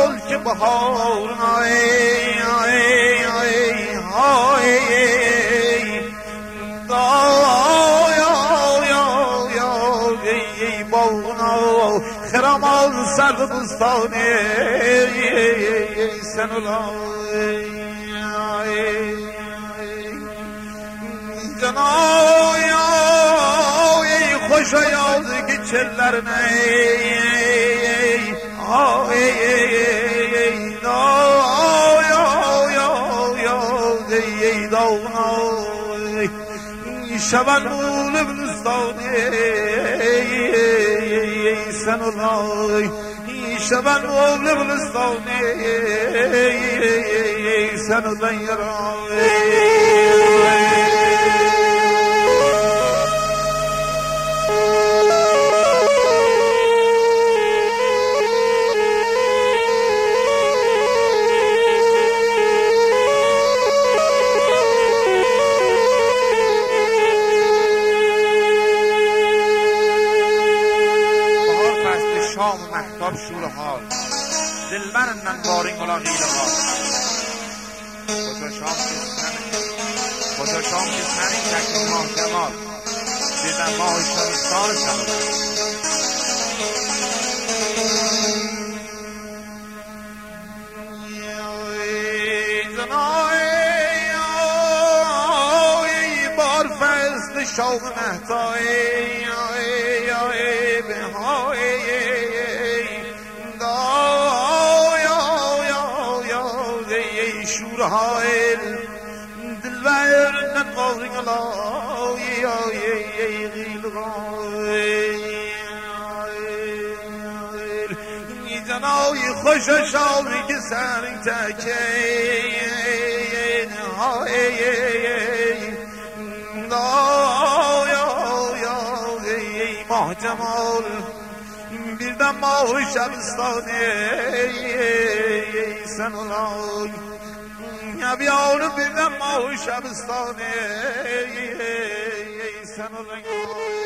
که بهار خرامان سرد بستانه سنولای جنای خوش یاد که چلر شبن مول بلستانه سنولای شبن مول بلستانه سنولای شام و محتاب شور حال دلبرن من بارین گلا غیله ها کجا شام که سنی شکل ماه جمال دیدن ماه شبستان سنو بار فصل شام محتاب شورهایل دلبر نقاری علای غیل جنای خوش شامی که سرین تکین ماه جمال بیردم ماه شبستانه سنولای بیار بیردم ماه شبستانه سنولای